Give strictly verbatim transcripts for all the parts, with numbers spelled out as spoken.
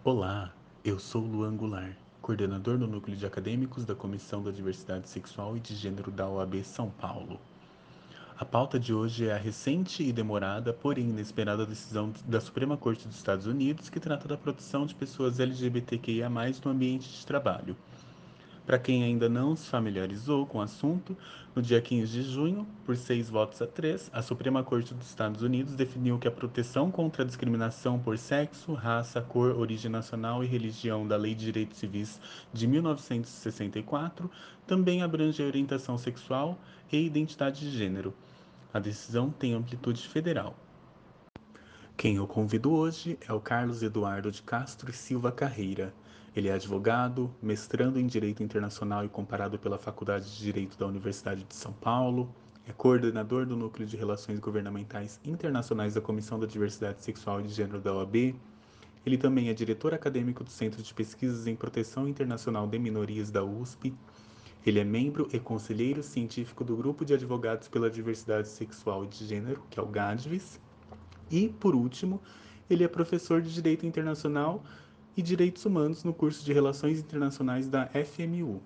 Olá, eu sou Luan Goulart, coordenador do Núcleo de Acadêmicos da Comissão da Diversidade Sexual e de Gênero da O A B São Paulo. A pauta de hoje é a recente e demorada, porém inesperada decisão da Suprema Corte dos Estados Unidos que trata da proteção de pessoas L G B T Q I A mais, no ambiente de trabalho. Para quem ainda não se familiarizou com o assunto, no dia quinze de junho, por seis votos a três, a Suprema Corte dos Estados Unidos definiu que a proteção contra a discriminação por sexo, raça, cor, origem nacional e religião da Lei de Direitos Civis de mil novecentos e sessenta e quatro também abrange a orientação sexual e identidade de gênero. A decisão tem amplitude federal. Quem eu convido hoje é o Carlos Eduardo de Castro e Silva Carreira. Ele é advogado, mestrando em Direito Internacional e Comparado pela Faculdade de Direito da Universidade de São Paulo, é coordenador do Núcleo de Relações Governamentais Internacionais da Comissão da Diversidade Sexual e de Gênero da O A B. Ele também é diretor acadêmico do Centro de Pesquisas em Proteção Internacional de Minorias da U S P. Ele é membro e conselheiro científico do Grupo de Advogados pela Diversidade Sexual e de Gênero, que é o GADVES, e, por último, ele é professor de Direito Internacional e Direitos Humanos no curso de Relações Internacionais da F M U.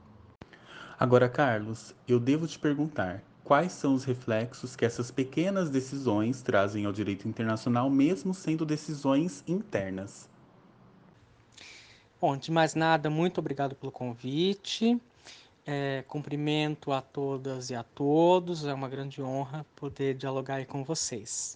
Agora, Carlos, eu devo te perguntar, quais são os reflexos que essas pequenas decisões trazem ao direito internacional, mesmo sendo decisões internas? Bom, de mais nada, muito obrigado pelo convite. É, cumprimento a todas e a todos. É uma grande honra poder dialogar aí com vocês.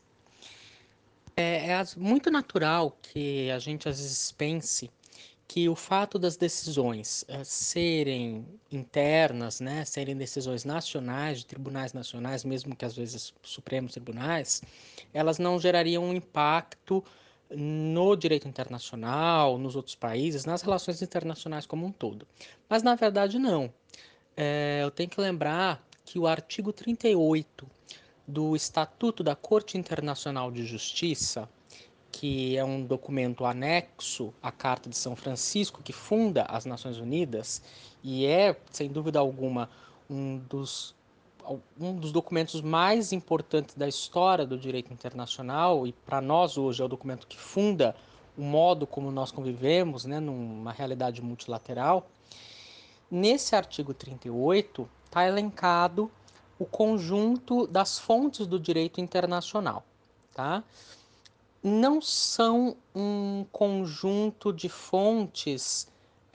É, é as- muito natural que a gente às vezes pense que o fato das decisões eh, serem internas, né, serem decisões nacionais, de tribunais nacionais, mesmo que às vezes supremos tribunais, elas não gerariam um impacto no direito internacional, nos outros países, nas relações internacionais como um todo. Mas na verdade não. Eh, eu tenho que lembrar que o artigo trinta e oito do Estatuto da Corte Internacional de Justiça, que é um documento anexo à Carta de São Francisco, que funda as Nações Unidas, e é, sem dúvida alguma, um dos, um dos documentos mais importantes da história do direito internacional, e para nós hoje é o documento que funda o modo como nós convivemos, né, numa realidade multilateral. Nesse artigo trinta e oito está elencado o conjunto das fontes do direito internacional, tá? Não são um conjunto de fontes.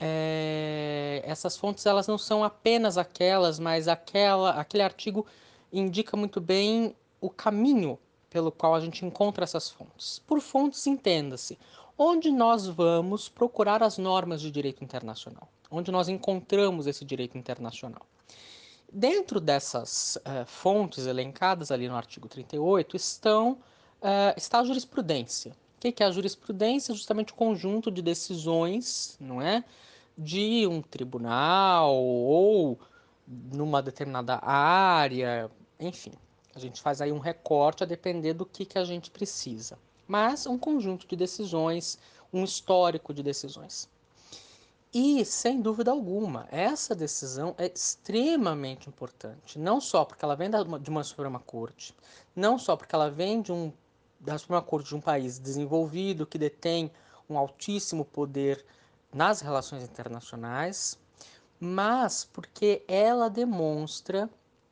É, essas fontes elas não são apenas aquelas, mas aquela, aquele artigo indica muito bem o caminho pelo qual a gente encontra essas fontes. Por fontes, entenda-se, onde nós vamos procurar as normas de direito internacional, onde nós encontramos esse direito internacional. Dentro dessas uh, fontes elencadas ali no artigo trinta e oito estão, uh, está a jurisprudência. O que é a jurisprudência? Justamente o conjunto de decisões, não é, de um tribunal ou numa determinada área, enfim. A gente faz aí um recorte a depender do que, que a gente precisa. Mas um conjunto de decisões, um histórico de decisões. E, sem dúvida alguma, essa decisão é extremamente importante, não só porque ela vem de uma Suprema Corte, não só porque ela vem de um, da Suprema Corte de um país desenvolvido, que detém um altíssimo poder nas relações internacionais, mas porque ela demonstra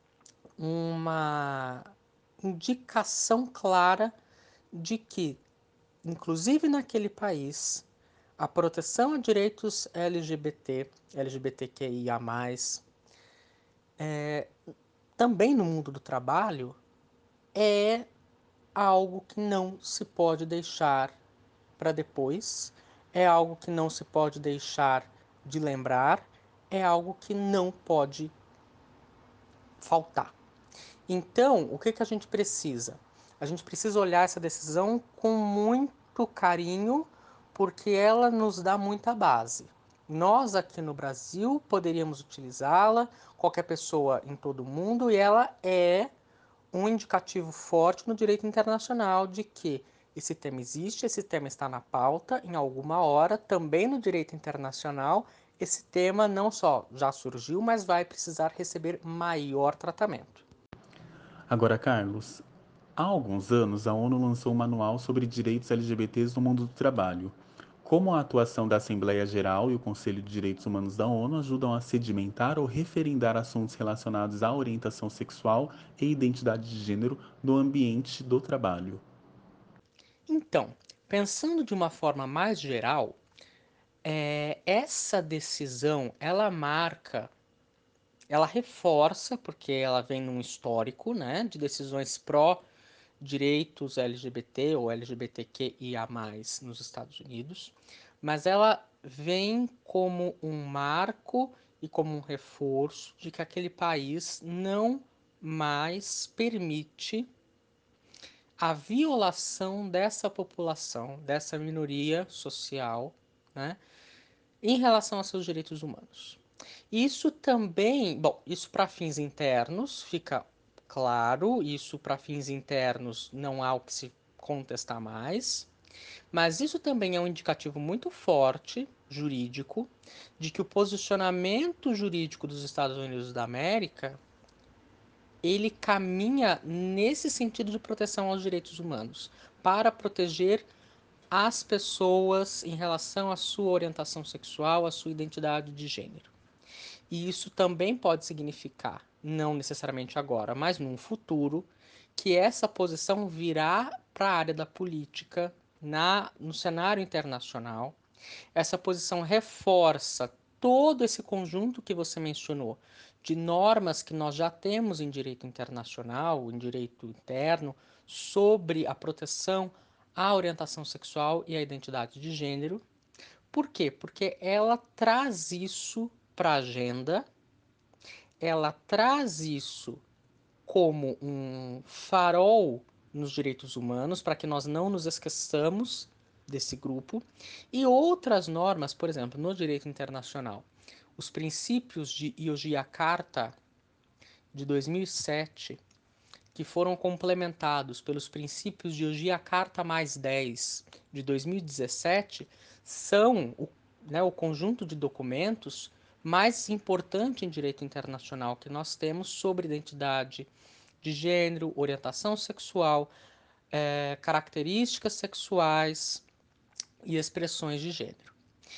uma indicação clara de que, inclusive naquele país, a proteção a direitos L G B T, L G B T Q I A mais, também no mundo do trabalho, é algo que não se pode deixar para depois, é algo que não se pode deixar de lembrar, é algo que não pode faltar. Então, o que, que a gente precisa? A gente precisa olhar essa decisão com muito carinho, porque ela nos dá muita base. Nós aqui no Brasil poderíamos utilizá-la, qualquer pessoa em todo o mundo, e ela é um indicativo forte no direito internacional de que esse tema existe, esse tema está na pauta em alguma hora, também no direito internacional, esse tema não só já surgiu, mas vai precisar receber maior tratamento. Agora, Carlos, há alguns anos a ONU lançou um manual sobre direitos L G B Ts no mundo do trabalho, Como a atuação da Assembleia Geral e o Conselho de Direitos Humanos da ONU ajudam a sedimentar ou referendar assuntos relacionados à orientação sexual e identidade de gênero no ambiente do trabalho? Então, pensando de uma forma mais geral, é, essa decisão ela marca, ela reforça, porque ela vem num histórico, né, de decisões pró direitos L G B T ou L G B T Q I A mais, nos Estados Unidos, mas ela vem como um marco e como um reforço de que aquele país não mais permite a violação dessa população, dessa minoria social, né, em relação aos seus direitos humanos. Isso também, bom, isso para fins internos fica claro, isso para fins internos não há o que se contestar mais, mas isso também é um indicativo muito forte, jurídico, de que o posicionamento jurídico dos Estados Unidos da América ele caminha nesse sentido de proteção aos direitos humanos, para proteger as pessoas em relação à sua orientação sexual, à sua identidade de gênero. E isso também pode significar, não necessariamente agora, mas num futuro, que essa posição virá para a área da política na, no cenário internacional. Essa posição reforça todo esse conjunto que você mencionou de normas que nós já temos em direito internacional, em direito interno, sobre a proteção à orientação sexual e à identidade de gênero. Por quê? Porque ela traz isso para a agenda, ela traz isso como um farol nos direitos humanos, para que nós não nos esqueçamos desse grupo, e outras normas, por exemplo, no direito internacional, os princípios de Yogyakarta de dois mil e sete, que foram complementados pelos princípios de Yogyakarta mais dez de dois mil e dezessete, são o, né, o conjunto de documentos mais importante em direito internacional que nós temos sobre identidade de gênero, orientação sexual, é, características sexuais e expressões de gênero.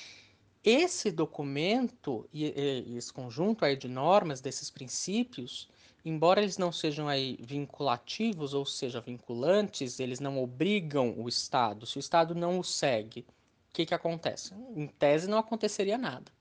Esse documento e, e esse conjunto aí de normas, desses princípios, embora eles não sejam aí vinculativos, ou seja, vinculantes, eles não obrigam o Estado. Se o Estado não o segue, o que, que acontece? Em tese não aconteceria nada.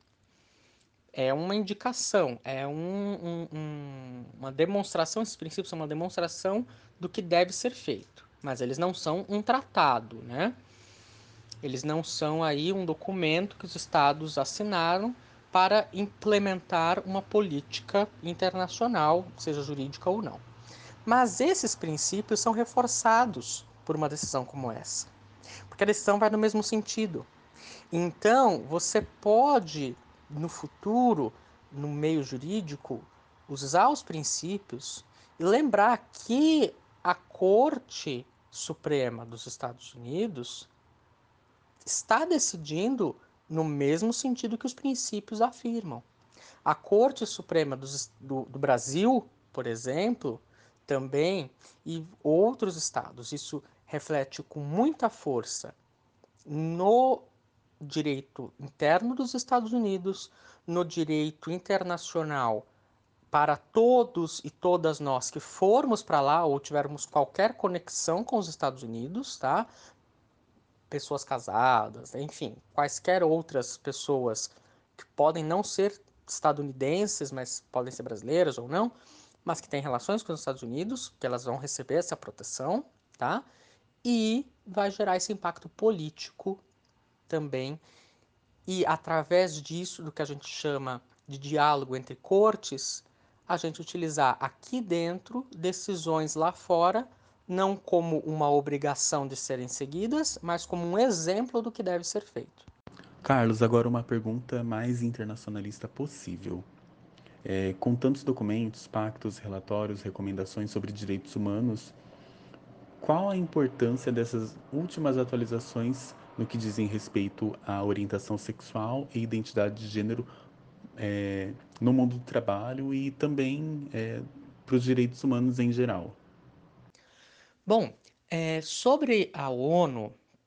É uma indicação, é um, um, um, uma demonstração, esses princípios são uma demonstração do que deve ser feito, mas eles não são um tratado, né? Eles não são aí um documento que os estados assinaram para implementar uma política internacional, seja jurídica ou não. Mas esses princípios são reforçados por uma decisão como essa, porque a decisão vai no mesmo sentido. Então, você pode, no futuro, no meio jurídico, usar os princípios e lembrar que a Corte Suprema dos Estados Unidos está decidindo no mesmo sentido que os princípios afirmam. A Corte Suprema dos, do, do Brasil, por exemplo, também, e outros estados, isso reflete com muita força no direito interno dos Estados Unidos, no direito internacional para todos e todas nós que formos para lá ou tivermos qualquer conexão com os Estados Unidos, tá? Pessoas casadas, enfim, quaisquer outras pessoas que podem não ser estadunidenses, mas podem ser brasileiras ou não, mas que têm relações com os Estados Unidos, que elas vão receber essa proteção, tá? E vai gerar esse impacto político também. E através disso, do que a gente chama de diálogo entre cortes, a gente utilizar aqui dentro decisões lá fora, não como uma obrigação de serem seguidas, mas como um exemplo do que deve ser feito. Carlos, agora uma pergunta mais internacionalista possível. É, com tantos documentos, pactos, relatórios, recomendações sobre direitos humanos, qual a importância dessas últimas atualizações no que dizem respeito à orientação sexual e identidade de gênero é, no mundo do trabalho e também é, para os direitos humanos em geral? Bom, é, sobre a ONU,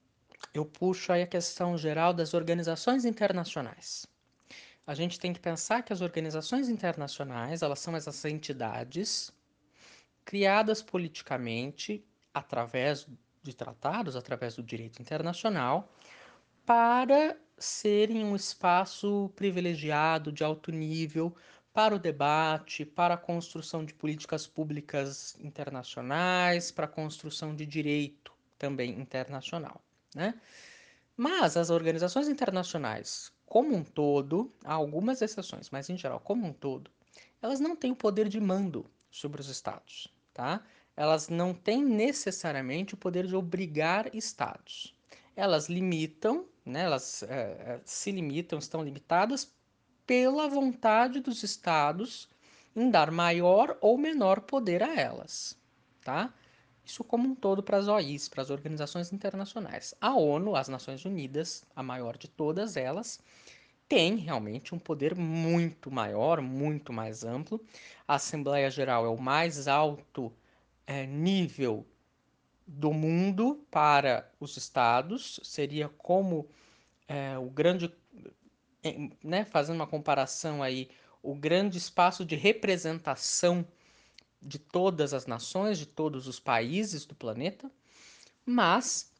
eu puxo aí a questão geral das organizações internacionais. A gente tem que pensar que as organizações internacionais, elas são essas entidades criadas politicamente através de tratados, através do direito internacional, para serem um espaço privilegiado de alto nível para o debate, para a construção de políticas públicas internacionais, para a construção de direito também internacional, né? Mas as organizações internacionais, como um todo, há algumas exceções, mas em geral, como um todo, elas não têm o poder de mando sobre os estados, tá? Elas não têm necessariamente o poder de obrigar estados. Elas limitam, né? Elas é, se limitam, estão limitadas pela vontade dos estados em dar maior ou menor poder a elas, tá? Isso como um todo para as O Is, para as organizações internacionais. A ONU, as Nações Unidas, a maior de todas elas, tem realmente um poder muito maior, muito mais amplo. A Assembleia Geral é o mais alto é, nível do mundo para os estados, seria como é, o grande, né, fazendo uma comparação aí, o grande espaço de representação de todas as nações, de todos os países do planeta, mas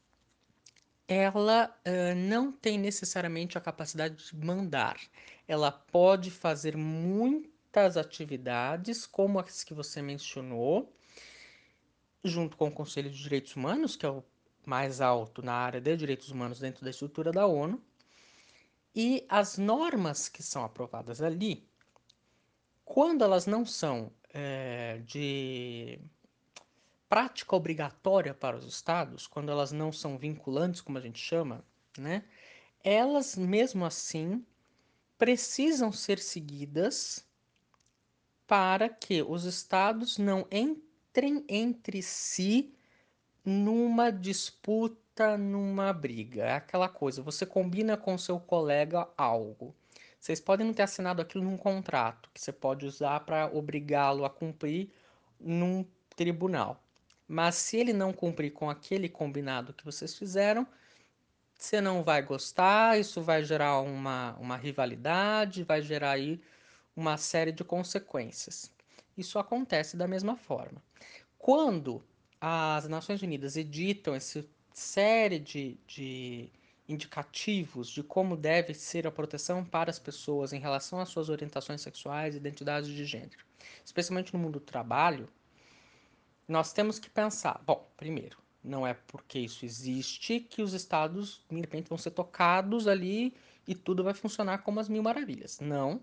ela uh, não tem necessariamente a capacidade de mandar. Ela pode fazer muitas atividades, como as que você mencionou, junto com o Conselho de Direitos Humanos, que é o mais alto na área de direitos humanos dentro da estrutura da ONU, e as normas que são aprovadas ali, quando elas não são é, de prática obrigatória para os estados, quando elas não são vinculantes, como a gente chama, né? Elas mesmo assim precisam ser seguidas para que os estados não entrem entre si numa disputa, numa briga. É aquela coisa, você combina com seu colega algo. Vocês podem não ter assinado aquilo num contrato, que você pode usar para obrigá-lo a cumprir num tribunal. Mas se ele não cumprir com aquele combinado que vocês fizeram, você não vai gostar, isso vai gerar uma, uma rivalidade, vai gerar aí uma série de consequências. Isso acontece da mesma forma. Quando as Nações Unidas editam essa série de, de indicativos de como deve ser a proteção para as pessoas em relação às suas orientações sexuais e identidades de gênero, especialmente no mundo do trabalho, nós temos que pensar, bom, primeiro, não é porque isso existe que os estados, de repente, vão ser tocados ali e tudo vai funcionar como as mil maravilhas. Não,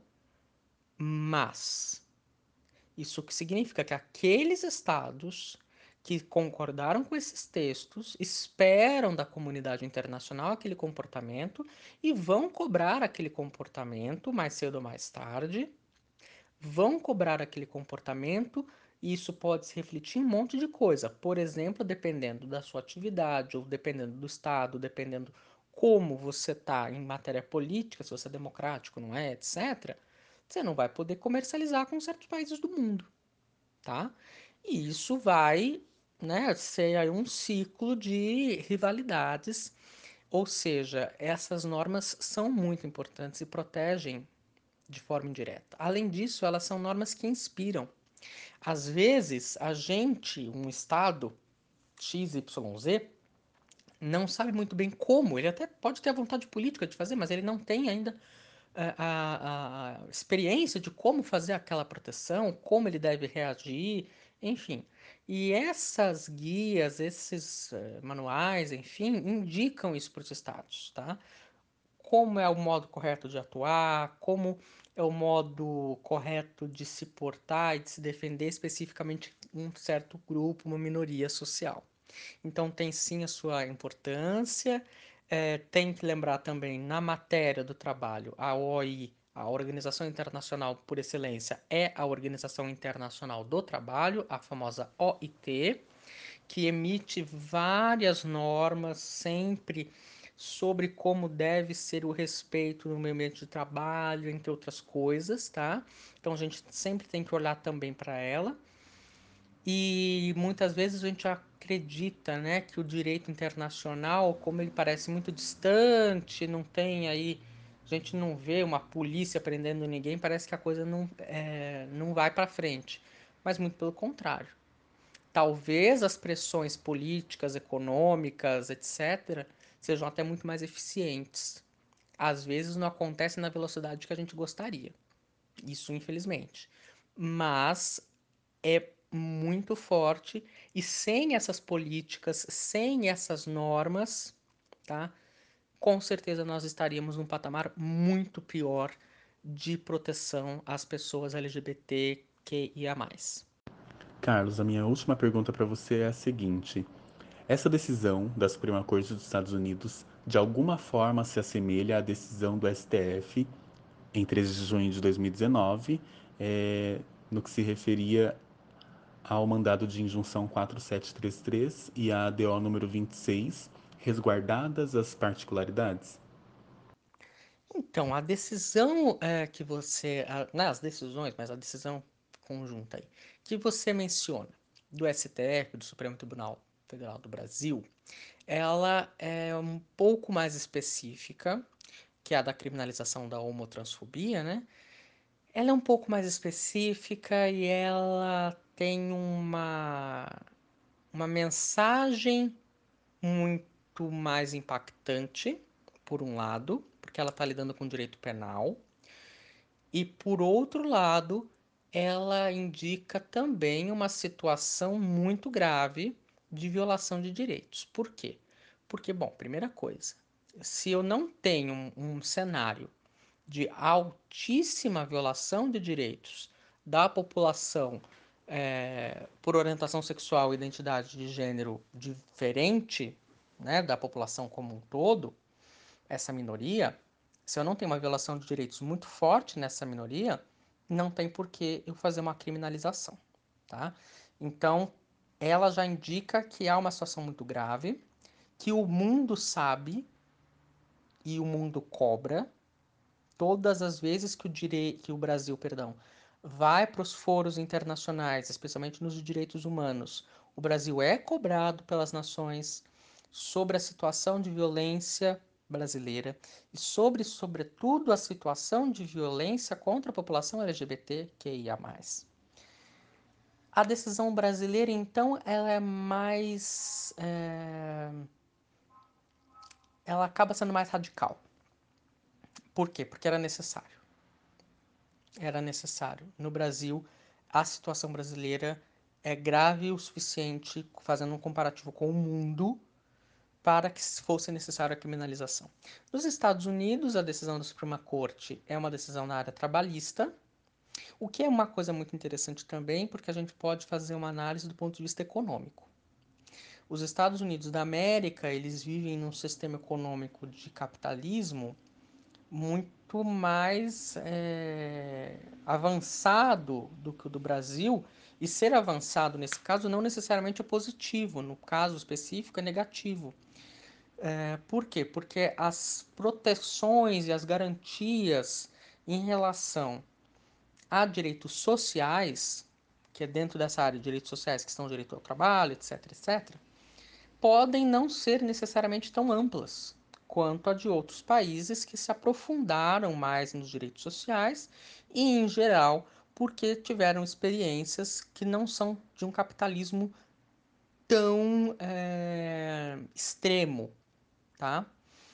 mas isso que significa que aqueles estados que concordaram com esses textos esperam da comunidade internacional aquele comportamento e vão cobrar aquele comportamento mais cedo ou mais tarde, vão cobrar aquele comportamento e isso pode se refletir em um monte de coisa. Por exemplo, dependendo da sua atividade, ou dependendo do estado, dependendo como você está em matéria política, se você é democrático, não é, etcétera, você não vai poder comercializar com certos países do mundo, tá? E isso vai, né, ser aí um ciclo de rivalidades, ou seja, essas normas são muito importantes e protegem de forma indireta. Além disso, elas são normas que inspiram. Às vezes, a gente, um Estado X Y Z, não sabe muito bem como, ele até pode ter a vontade política de fazer, mas ele não tem ainda a, a, a experiência de como fazer aquela proteção, como ele deve reagir, enfim. E essas guias, esses uh, manuais, enfim, indicam isso para os estados, tá? Como é o modo correto de atuar, como é o modo correto de se portar e de se defender especificamente um certo grupo, uma minoria social. Então tem sim a sua importância. É, tem que lembrar também na matéria do trabalho, a O I, a Organização Internacional por Excelência, é a Organização Internacional do Trabalho, a famosa O I T, que emite várias normas sempre sobre como deve ser o respeito no meio ambiente de trabalho, entre outras coisas, tá? Então a gente sempre tem que olhar também para ela. E muitas vezes a gente acredita, né, que o direito internacional, como ele parece muito distante, não tem aí, a gente não vê uma polícia prendendo ninguém, parece que a coisa não, é, não vai para frente. Mas muito pelo contrário. Talvez as pressões políticas, econômicas, etcétera, sejam até muito mais eficientes. Às vezes não acontece na velocidade que a gente gostaria. Isso, infelizmente. Mas é muito forte e sem essas políticas, sem essas normas, tá? Com certeza nós estaríamos num patamar muito pior de proteção às pessoas L G B T Q I A mais. Carlos, a minha última pergunta para você é a seguinte: essa decisão da Suprema Corte dos Estados Unidos de alguma forma se assemelha à decisão do S T F em treze de junho de dois mil e dezenove, é, no que se referia ao mandado de injunção quatro sete três três e à A D O número vinte e seis, resguardadas as particularidades? Então, a decisão é, que você. A, não as decisões, mas a decisão conjunta aí, que você menciona do S T F, do Supremo Tribunal Federal do Brasil, ela é um pouco mais específica, que é a da criminalização da homotransfobia, né? Ela é um pouco mais específica e ela tem uma, uma mensagem muito mais impactante, por um lado, porque ela está lidando com direito penal, e por outro lado, ela indica também uma situação muito grave de violação de direitos. Por quê? Porque, bom, primeira coisa, se eu não tenho um, um cenário de altíssima violação de direitos da população é, por orientação sexual e identidade de gênero diferente, né, da população como um todo, essa minoria, se eu não tenho uma violação de direitos muito forte nessa minoria, não tem por que eu fazer uma criminalização, tá? Então, ela já indica que há uma situação muito grave, que o mundo sabe e o mundo cobra todas as vezes que o, direi que o Brasil, perdão, vai para os foros internacionais, especialmente nos direitos humanos, o Brasil é cobrado pelas nações sobre a situação de violência brasileira e sobre, sobretudo, a situação de violência contra a população L G B T Q I A mais. A decisão brasileira, então, ela é mais. É... Ela acaba sendo mais radical. Por quê? Porque era necessário. Era necessário. No Brasil, a situação brasileira é grave o suficiente, fazendo um comparativo com o mundo, para que fosse necessária a criminalização. Nos Estados Unidos, a decisão da Suprema Corte é uma decisão na área trabalhista, o que é uma coisa muito interessante também, porque a gente pode fazer uma análise do ponto de vista econômico. Os Estados Unidos da América, eles vivem num sistema econômico de capitalismo muito mais é, avançado do que o do Brasil, e ser avançado nesse caso não necessariamente é positivo, no caso específico é negativo. É, por quê? Porque as proteções e as garantias em relação a direitos sociais, que é dentro dessa área de direitos sociais, que estão direito ao trabalho, etc, etcétera, podem não ser necessariamente tão amplas quanto a de outros países que se aprofundaram mais nos direitos sociais e, em geral, porque tiveram experiências que não são de um capitalismo tão é, extremo, tá?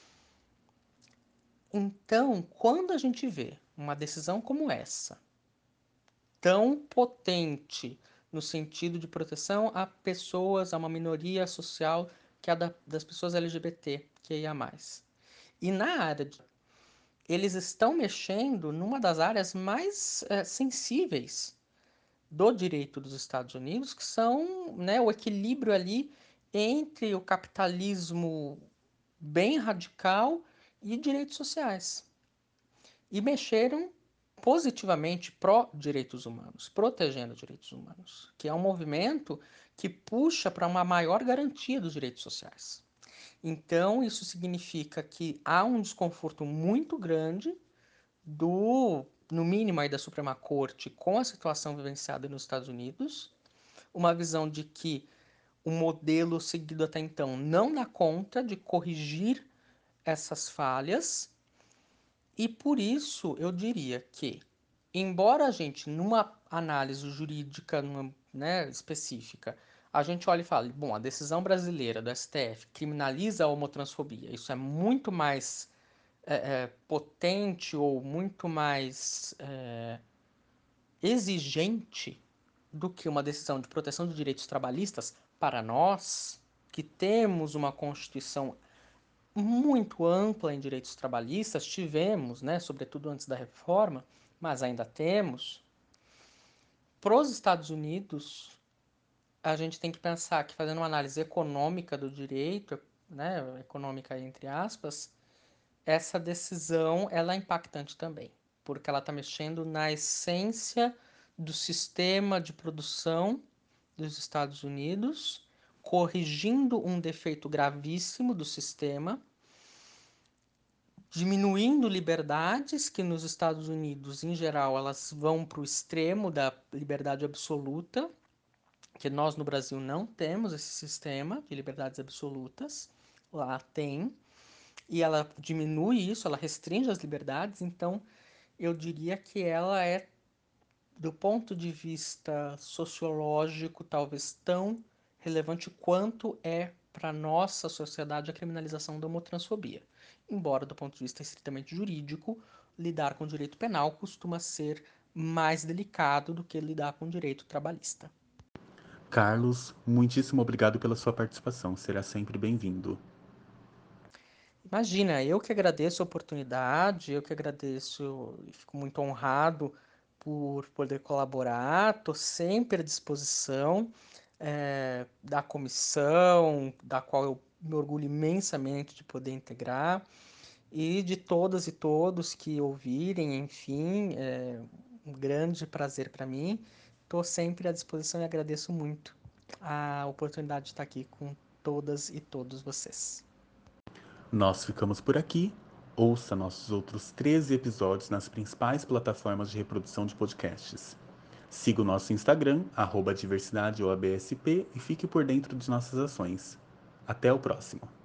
Então, quando a gente vê uma decisão como essa, tão potente no sentido de proteção a pessoas, a uma minoria social que é a da, das pessoas L G B T, que ia mais. E na área de, eles estão mexendo numa das áreas mais é, sensíveis do direito dos Estados Unidos, que são, né, o equilíbrio ali entre o capitalismo bem radical e direitos sociais. E mexeram positivamente pró-direitos humanos, protegendo os direitos humanos, que é um movimento que puxa para uma maior garantia dos direitos sociais. Então, isso significa que há um desconforto muito grande do, no mínimo aí da Suprema Corte com a situação vivenciada nos Estados Unidos, uma visão de que o modelo seguido até então não dá conta de corrigir essas falhas, e por isso eu diria que, embora a gente, numa análise jurídica numa, né, específica, a gente olhe e fale, bom, a decisão brasileira do S T F criminaliza a homotransfobia, isso é muito mais é, é, potente ou muito mais é, exigente do que uma decisão de proteção de direitos trabalhistas para nós, que temos uma Constituição muito ampla em direitos trabalhistas, tivemos, né, sobretudo antes da reforma, mas ainda temos. Para os Estados Unidos, a gente tem que pensar que, fazendo uma análise econômica do direito, né, econômica entre aspas, essa decisão ela é impactante também, porque ela está mexendo na essência do sistema de produção dos Estados Unidos, corrigindo um defeito gravíssimo do sistema, diminuindo liberdades que nos Estados Unidos, em geral, elas vão para o extremo da liberdade absoluta, que nós no Brasil não temos esse sistema de liberdades absolutas. Lá tem, e ela diminui isso, ela restringe as liberdades, então eu diria que ela é, do ponto de vista sociológico, talvez tão relevante quanto é para a nossa sociedade a criminalização da homotransfobia. Embora, do ponto de vista estritamente jurídico, lidar com direito penal costuma ser mais delicado do que lidar com direito trabalhista. Carlos, muitíssimo obrigado pela sua participação. Será sempre bem-vindo. Imagina, eu que agradeço a oportunidade, eu que agradeço e fico muito honrado por poder colaborar, estou sempre à disposição eh, da comissão, da qual eu me orgulho imensamente de poder integrar, e de todas e todos que ouvirem, enfim, é um grande prazer para mim. Estou sempre à disposição e agradeço muito a oportunidade de estar aqui com todas e todos vocês. Nós ficamos por aqui. Ouça nossos outros treze episódios nas principais plataformas de reprodução de podcasts. Siga o nosso Instagram, arroba diversidade O A B S P, e fique por dentro de nossas ações. Até o próximo!